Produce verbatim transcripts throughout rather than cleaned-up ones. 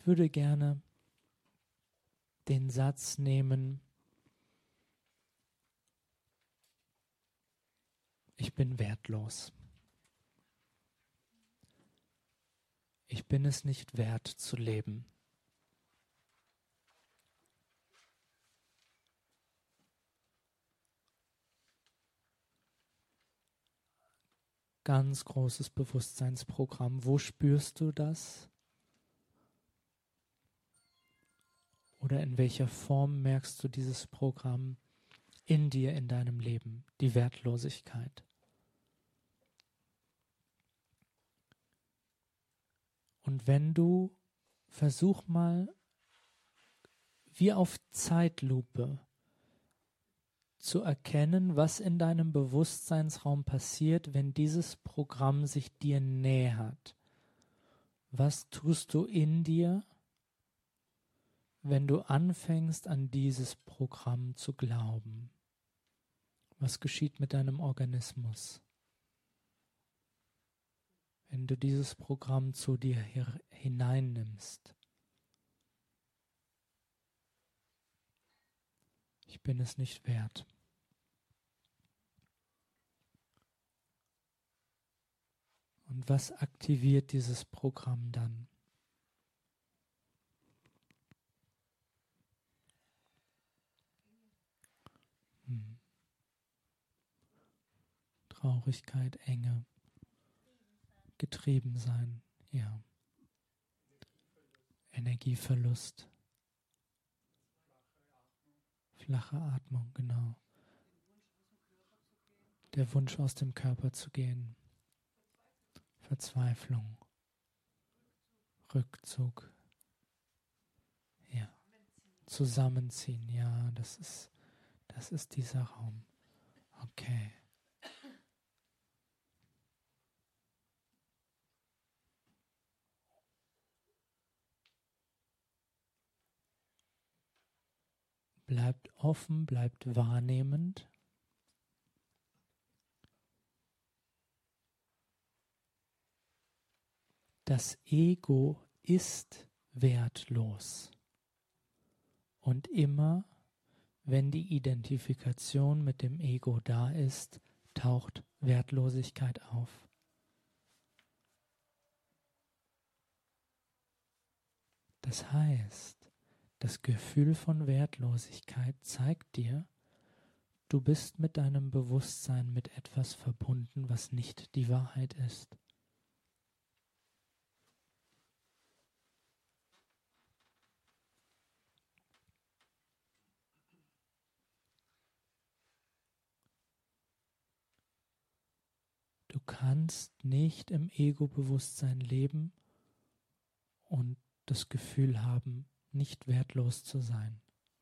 würde gerne den Satz nehmen, ich bin wertlos. Ich bin es nicht wert zu leben. Ganz großes Bewusstseinsprogramm. Wo spürst du das? Oder in welcher Form merkst du dieses Programm in dir, in deinem Leben, die Wertlosigkeit? Und wenn du, versuch mal, wie auf Zeitlupe zu erkennen, was in deinem Bewusstseinsraum passiert, wenn dieses Programm sich dir nähert. Was tust du in dir, wenn du anfängst, an dieses Programm zu glauben? Was geschieht mit deinem Organismus, wenn du dieses Programm zu dir hineinnimmst? Ich bin es nicht wert. Und was aktiviert dieses Programm dann? Hm. Traurigkeit, Enge, getrieben sein, ja. Energieverlust, flache Atmung, genau. Der Wunsch, aus dem Körper zu gehen. Verzweiflung, Rückzug, ja. Zusammenziehen, ja, das ist, das ist dieser Raum. Okay. Bleibt offen, bleibt wahrnehmend. Das Ego ist wertlos. Und immer, wenn die Identifikation mit dem Ego da ist, taucht Wertlosigkeit auf. Das heißt, das Gefühl von Wertlosigkeit zeigt dir, du bist mit deinem Bewusstsein mit etwas verbunden, was nicht die Wahrheit ist. Du kannst nicht im Ego-Bewusstsein leben und das Gefühl haben, nicht wertlos zu sein.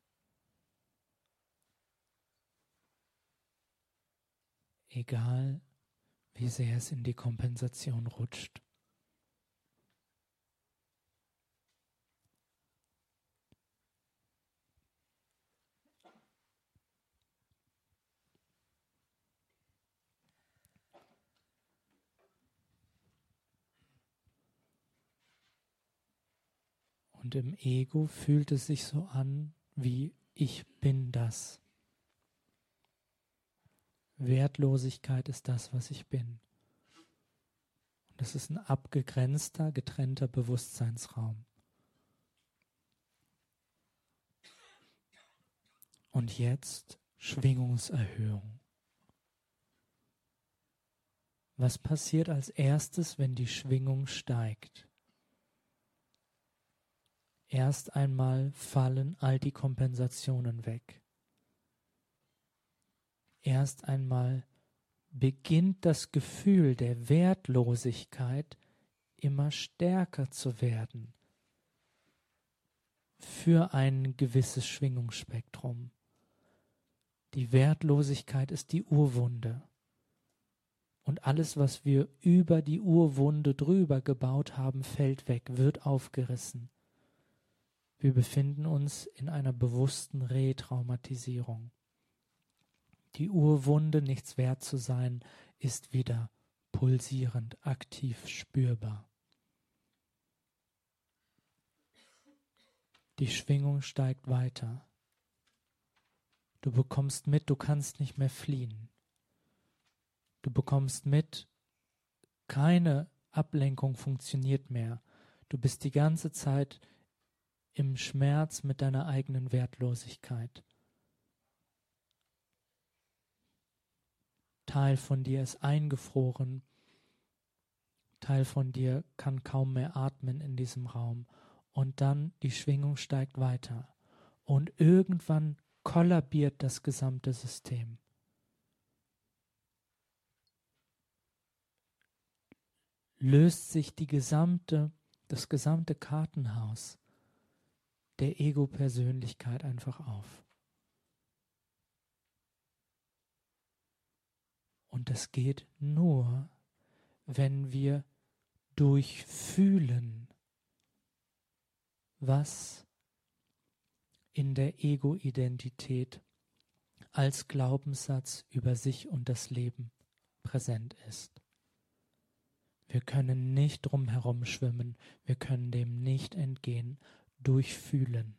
Egal, wie sehr es in die Kompensation rutscht. Und im Ego fühlt es sich so an, wie ich bin das. Wertlosigkeit ist das, was ich bin. Und das ist ein abgegrenzter, getrennter Bewusstseinsraum. Und jetzt Schwingungserhöhung. Was passiert als erstes, wenn die Schwingung steigt? Erst einmal fallen all die Kompensationen weg. Erst einmal beginnt das Gefühl der Wertlosigkeit immer stärker zu werden für ein gewisses Schwingungsspektrum. Die Wertlosigkeit ist die Urwunde. Und alles, was wir über die Urwunde drüber gebaut haben, fällt weg, wird aufgerissen. Wir befinden uns in einer bewussten Retraumatisierung. Die Urwunde, nichts wert zu sein, ist wieder pulsierend, aktiv spürbar. Die Schwingung steigt weiter. Du bekommst mit, du kannst nicht mehr fliehen. Du bekommst mit, keine Ablenkung funktioniert mehr. Du bist die ganze Zeit im Schmerz mit deiner eigenen Wertlosigkeit. Teil von dir ist eingefroren. Teil von dir kann kaum mehr atmen in diesem Raum. Und dann die Schwingung steigt weiter. Und irgendwann kollabiert das gesamte System. Löst sich die gesamte, das gesamte Kartenhaus der Ego-Persönlichkeit einfach auf. Und das geht nur, wenn wir durchfühlen, was in der Ego-Identität als Glaubenssatz über sich und das Leben präsent ist. Wir können nicht drum herum schwimmen, wir können dem nicht entgehen, durchfühlen.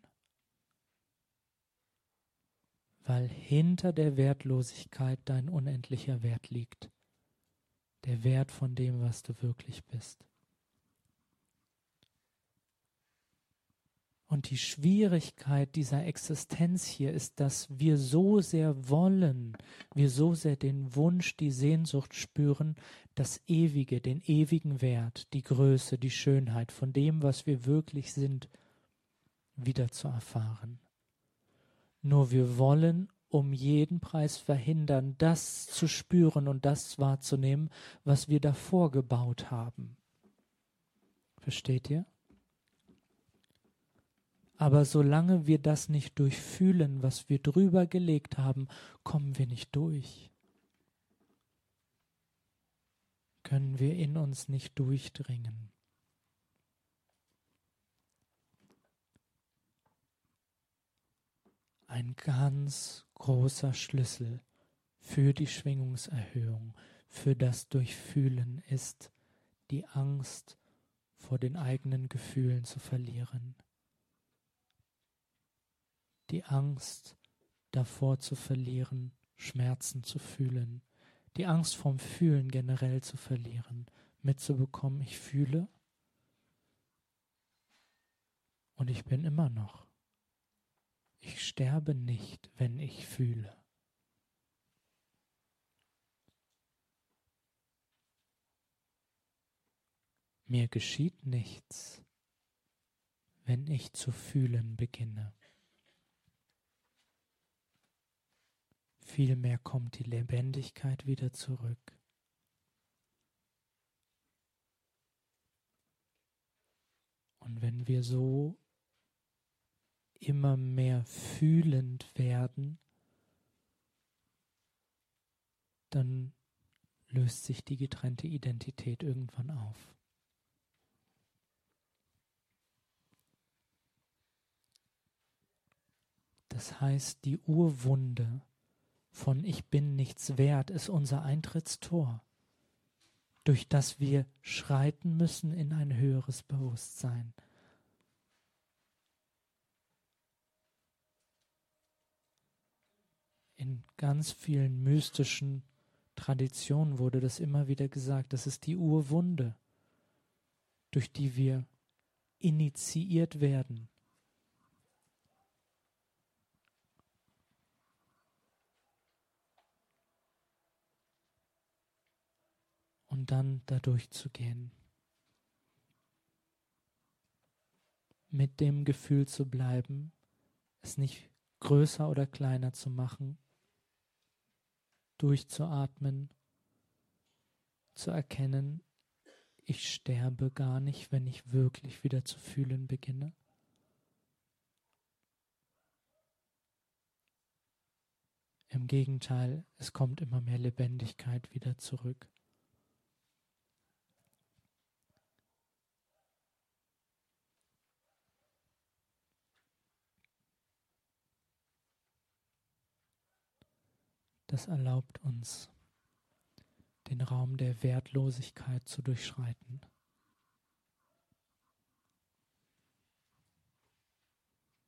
Weil hinter der Wertlosigkeit dein unendlicher Wert liegt. Der Wert von dem, was du wirklich bist. Und die Schwierigkeit dieser Existenz hier ist, dass wir so sehr wollen, wir so sehr den Wunsch, die Sehnsucht spüren, das Ewige, den ewigen Wert, die Größe, die Schönheit von dem, was wir wirklich sind, wieder zu erfahren. Nur wir wollen um jeden Preis verhindern, das zu spüren und das wahrzunehmen, was wir davor gebaut haben. Versteht ihr? Aber solange wir das nicht durchfühlen, was wir drüber gelegt haben, kommen wir nicht durch. Können wir in uns nicht durchdringen. Ein ganz großer Schlüssel für die Schwingungserhöhung, für das Durchfühlen ist, die Angst vor den eigenen Gefühlen zu verlieren. Die Angst davor zu verlieren, Schmerzen zu fühlen. Die Angst vom Fühlen generell zu verlieren. Mitzubekommen, ich fühle und ich bin immer noch. Ich sterbe nicht, wenn ich fühle. Mir geschieht nichts, wenn ich zu fühlen beginne. Vielmehr kommt die Lebendigkeit wieder zurück. Und wenn wir so immer mehr fühlend werden, dann löst sich die getrennte Identität irgendwann auf. Das heißt, die Urwunde von Ich bin nichts wert ist unser Eintrittstor, durch das wir schreiten müssen in ein höheres Bewusstsein. In ganz vielen mystischen Traditionen wurde das immer wieder gesagt, das ist die Urwunde, durch die wir initiiert werden. Und dann dadurch zu gehen. Mit dem Gefühl zu bleiben, es nicht größer oder kleiner zu machen, durchzuatmen, zu erkennen, ich sterbe gar nicht, wenn ich wirklich wieder zu fühlen beginne. Im Gegenteil, es kommt immer mehr Lebendigkeit wieder zurück. Das erlaubt uns, den Raum der Wertlosigkeit zu durchschreiten.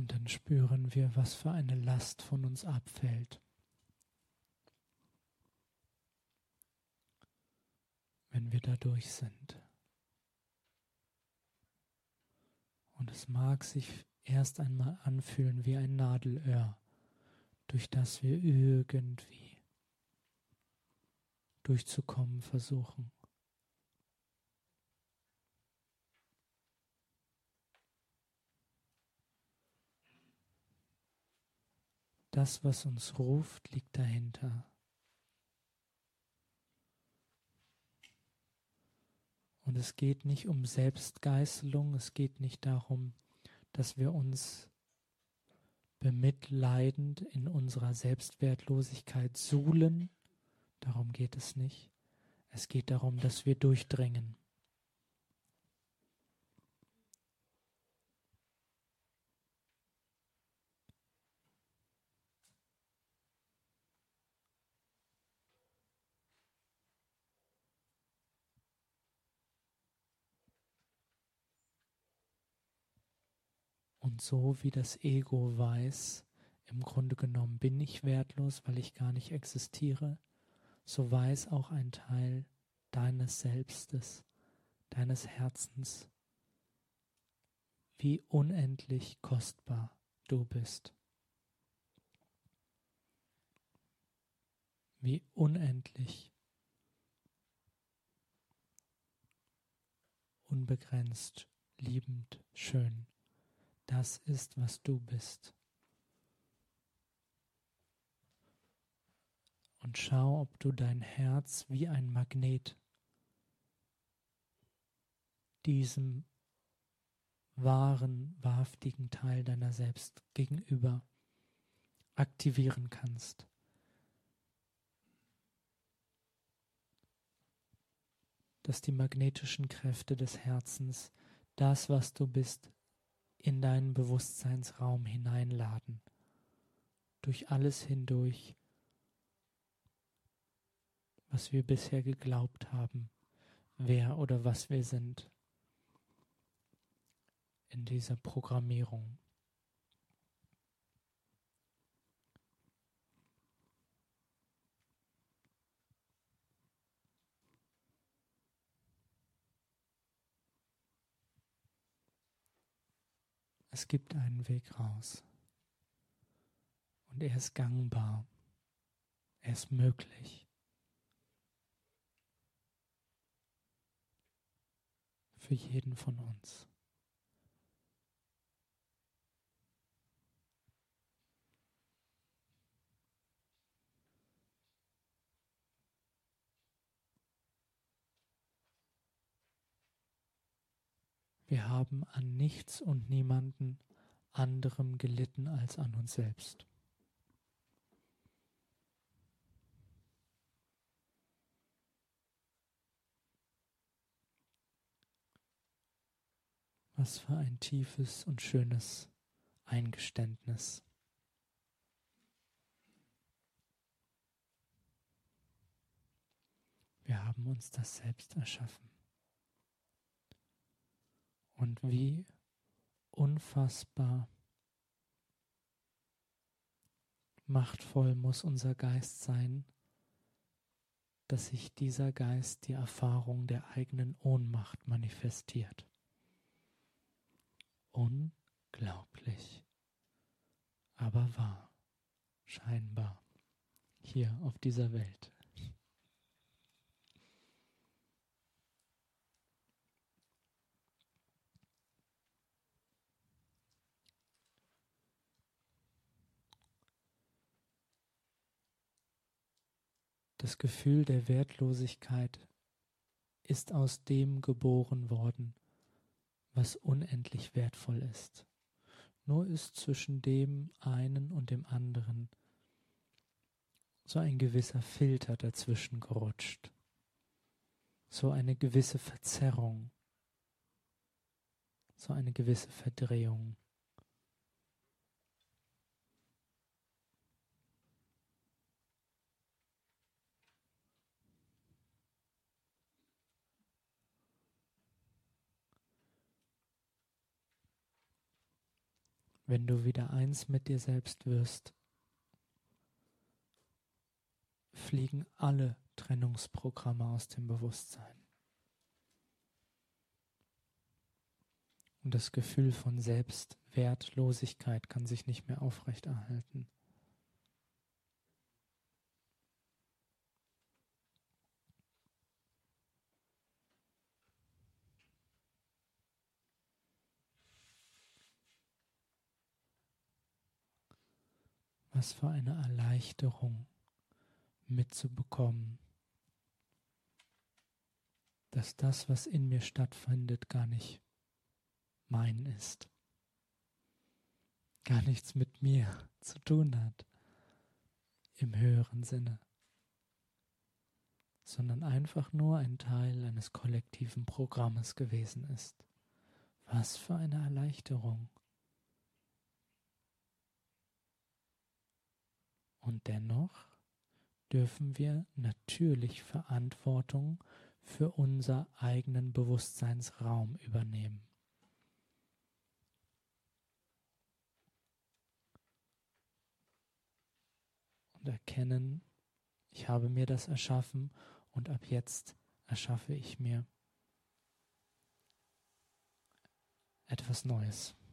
Und dann spüren wir, was für eine Last von uns abfällt, wenn wir da durch sind. Und es mag sich erst einmal anfühlen wie ein Nadelöhr, durch das wir irgendwie durchzukommen versuchen. Das, was uns ruft, liegt dahinter. Und es geht nicht um Selbstgeißelung, es geht nicht darum, dass wir uns bemitleidend in unserer Selbstwertlosigkeit suhlen. Darum geht es nicht. Es geht darum, dass wir durchdringen. Und so wie das Ego weiß, im Grunde genommen bin ich wertlos, weil ich gar nicht existiere, so weiß auch ein Teil deines Selbstes, deines Herzens, wie unendlich kostbar du bist. Wie unendlich, unbegrenzt, liebend, schön. Das ist, was du bist. Und schau, ob du dein Herz wie ein Magnet diesem wahren, wahrhaftigen Teil deiner selbst gegenüber aktivieren kannst. Dass die magnetischen Kräfte des Herzens das, was du bist, in deinen Bewusstseinsraum hineinladen. Durch alles hindurch, was wir bisher geglaubt haben, wer oder was wir sind in dieser Programmierung. Es gibt einen Weg raus. Und er ist gangbar. Er ist möglich. Für jeden von uns. Wir haben an nichts und niemanden anderem gelitten als an uns selbst. Was für ein tiefes und schönes Eingeständnis. Wir haben uns das selbst erschaffen. Und wie unfassbar machtvoll muss unser Geist sein, dass sich dieser Geist die Erfahrung der eigenen Ohnmacht manifestiert. Unglaublich, aber wahr, scheinbar, hier auf dieser Welt. Das Gefühl der Wertlosigkeit ist aus dem geboren worden, was unendlich wertvoll ist. Nur ist zwischen dem einen und dem anderen so ein gewisser Filter dazwischen gerutscht, so eine gewisse Verzerrung, so eine gewisse Verdrehung. Wenn du wieder eins mit dir selbst wirst, fliegen alle Trennungsprogramme aus dem Bewusstsein. Und das Gefühl von Selbstwertlosigkeit kann sich nicht mehr aufrechterhalten. Was für eine Erleichterung mitzubekommen, dass das, was in mir stattfindet, gar nicht mein ist, gar nichts mit mir zu tun hat im höheren Sinne, sondern einfach nur ein Teil eines kollektiven Programmes gewesen ist. Was für eine Erleichterung. Und dennoch dürfen wir natürlich Verantwortung für unser eigenen Bewusstseinsraum übernehmen. Und erkennen, ich habe mir das erschaffen und ab jetzt erschaffe ich mir etwas Neues.